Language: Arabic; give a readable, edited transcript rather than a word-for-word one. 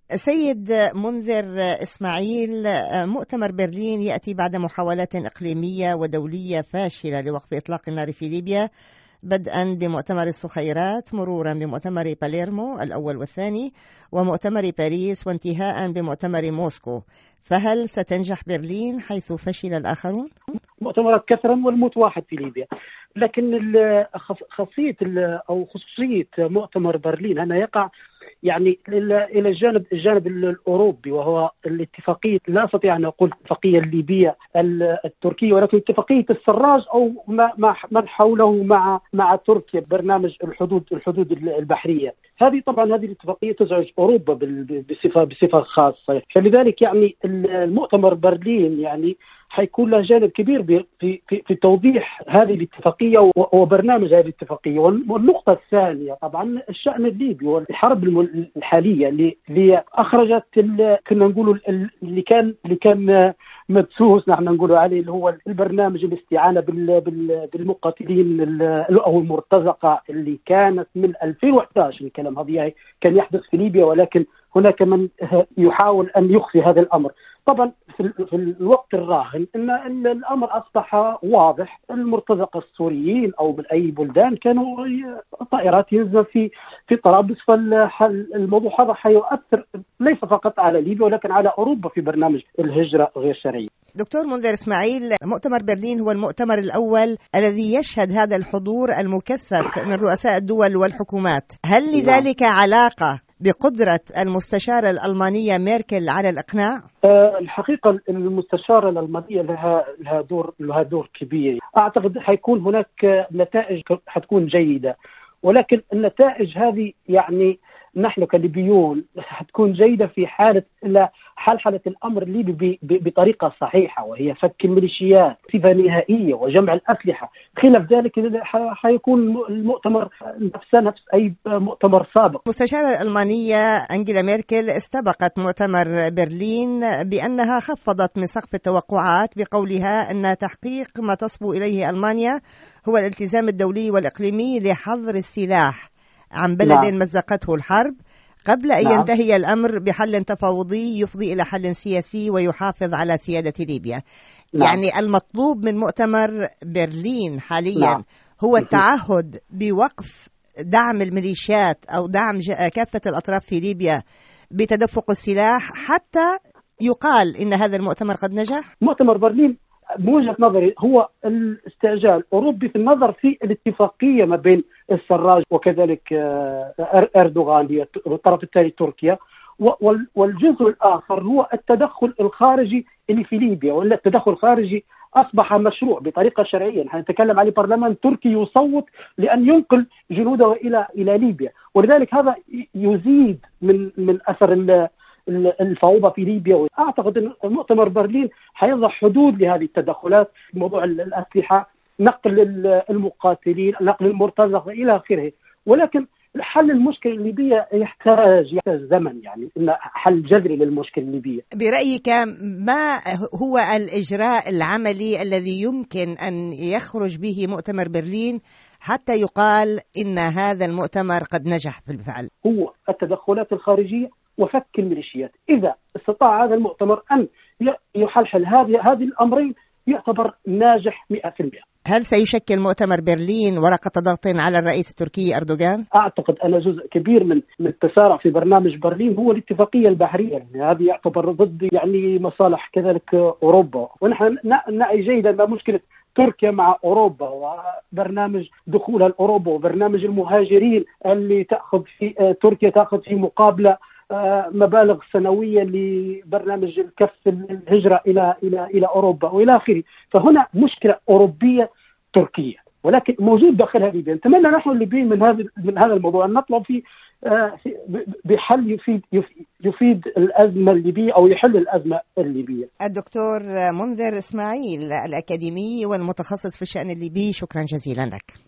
سيد منذر إسماعيل، مؤتمر برلين يأتي بعد محاولات إقليمية ودولية فاشلة لوقف إطلاق النار في ليبيا، بدءا بمؤتمر الصخيرات مرورا بمؤتمر باليرمو الأول والثاني ومؤتمر باريس وانتهاء بمؤتمر موسكو. فهل ستنجح برلين حيث فشل الآخرون؟ مؤتمرات كثرا والموت واحد في ليبيا، لكن خصوصية مؤتمر برلين أنه يقع يعني إلى الجانب الأوروبي، وهو الاتفاقية، لا أستطيع أن أقول الاتفاقية الليبية التركية، ولكن اتفاقية السراج أو من حوله مع تركيا، برنامج الحدود البحرية. هذه الاتفاقية تزعج أوروبا بصفة خاصة، فلذلك يعني المؤتمر برلين يعني حيكون له جانب كبير في توضيح هذه الاتفاقية وبرنامج هذه الاتفاقية. والنقطة الثانية طبعا الشأن الليبي والحرب الحالية اللي أخرجت كنا نقول اللي كان مدسوس نحن نقول عليه، اللي هو البرنامج الاستعانة بالمقاتلين أو المرتزقة اللي كانت من 2011. الكلام هذا كان يحدث في ليبيا، ولكن هناك من يحاول أن يخفي هذا الأمر. طبعا في الوقت الراهن ان الامر اصبح واضح. المرتزقه السوريين او من اي بلدان كانوا طائرات ينزل في طرابلس، فالموضوع هذا حيؤثر ليس فقط على ليبيا ولكن على اوروبا في برنامج الهجره غير الشرعيه. دكتور منذر إسماعيل، مؤتمر برلين هو المؤتمر الأول الذي يشهد هذا الحضور المكثف من رؤساء الدول والحكومات. هل لذلك علاقة بقدرة المستشارة الألمانية ميركل على الإقناع؟ الحقيقة المستشارة الألمانية لها دور كبير. أعتقد حيكون هناك نتائج حتكون جيدة، ولكن النتائج هذه يعني نحن كليبيون حتكون جيدة في حالة الأمر الليبي بطريقة صحيحة، وهي فك الميليشيات صفة نهائية وجمع الأسلحة. خلاف ذلك حيكون المؤتمر نفس أي مؤتمر سابق. المستشارة الألمانية أنجيلا ميركل استبقت مؤتمر برلين بأنها خفضت من سقف التوقعات بقولها أن تحقيق ما تصبو إليه ألمانيا هو الالتزام الدولي والإقليمي لحظر السلاح عن بلد مزقته الحرب قبل أن ينتهي الأمر بحل تفاوضي يفضي إلى حل سياسي ويحافظ على سيادة ليبيا. يعني المطلوب من مؤتمر برلين حاليا هو التعهد بوقف دعم الميليشيات أو دعم كافة الأطراف في ليبيا بتدفق السلاح حتى يقال إن هذا المؤتمر قد نجح. مؤتمر برلين بوجهة نظري هو الاستعجال أوروبي في النظر في الاتفاقية ما بين السراج وكذلك أردوغان هي الطرف الثاني تركيا، والجزء الآخر هو التدخل الخارجي اللي في ليبيا. ولا التدخل الخارجي أصبح مشروع بطريقة شرعية. نحن نتكلم على برلمان تركي يصوت لأن ينقل جنوده إلى ليبيا، ولذلك هذا يزيد من أثر الفوضى في ليبيا. أعتقد أن مؤتمر برلين حيضع حدود لهذه التدخلات، موضوع الأسلحة، نقل المقاتلين، نقل المرتزقة إلى آخره. ولكن حل المشكلة الليبية يحتاج زمن، يعني إن حل جذري للمشكلة الليبية. برأيك ما هو الإجراء العملي الذي يمكن أن يخرج به مؤتمر برلين حتى يقال إن هذا المؤتمر قد نجح بالفعل؟ هو التدخلات الخارجية وفك الميليشيات. إذا استطاع هذا المؤتمر أن يحلحل هذه الأمرين يعتبر ناجح 100%. هل سيشكل مؤتمر برلين ورقة ضغط على الرئيس التركي أردوغان؟ أعتقد أن جزء كبير من التسارع في برنامج برلين هو الاتفاقية البحرية، يعني هذه يعتبر ضد يعني مصالح كذلك أوروبا. ونحن نعي جيدا ما مشكلة تركيا مع أوروبا وبرنامج دخولها لأوروبا وبرنامج المهاجرين اللي تركيا تأخذ في مقابلة مبالغ سنوية لبرنامج الكف الهجرة إلى أوروبا وإلى آخره. فهنا مشكلة أوروبية تركية، ولكن موجود داخلها ليبيا. نتمنى نحن الليبيين من هذا الموضوع أن نطلب فيه بحل يفيد الأزمة الليبية أو يحل الأزمة الليبية. الدكتور منذر إسماعيل الأكاديمي والمتخصص في الشأن الليبي، شكرا جزيلا لك.